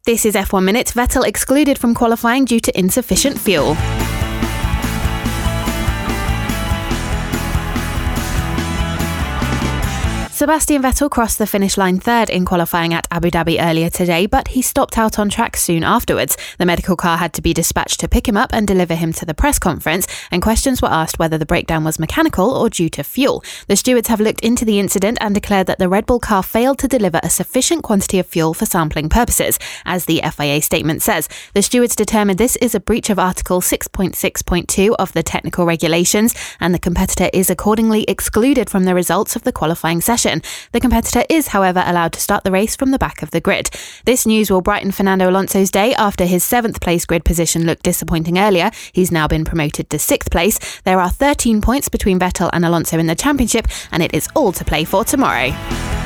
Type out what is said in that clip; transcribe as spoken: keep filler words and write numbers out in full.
This is F one Minute. Vettel excluded from qualifying due to insufficient fuel. Sebastian Vettel crossed the finish line third in qualifying at Abu Dhabi earlier today, but he stopped out on track soon afterwards. The medical car had to be dispatched to pick him up and deliver him to the press conference, and questions were asked whether the breakdown was mechanical or due to fuel. The stewards have looked into the incident and declared that the Red Bull car failed to deliver a sufficient quantity of fuel for sampling purposes. As the F I A statement says, the stewards determined this is a breach of Article six point six point two of the technical regulations, and the competitor is accordingly excluded from the results of the qualifying session. The competitor is, however, allowed to start the race from the back of the grid. This news will brighten Fernando Alonso's day after his seventh place grid position looked disappointing earlier. He's now been promoted to sixth place. There are thirteen points between Vettel and Alonso in the championship, and it is all to play for tomorrow.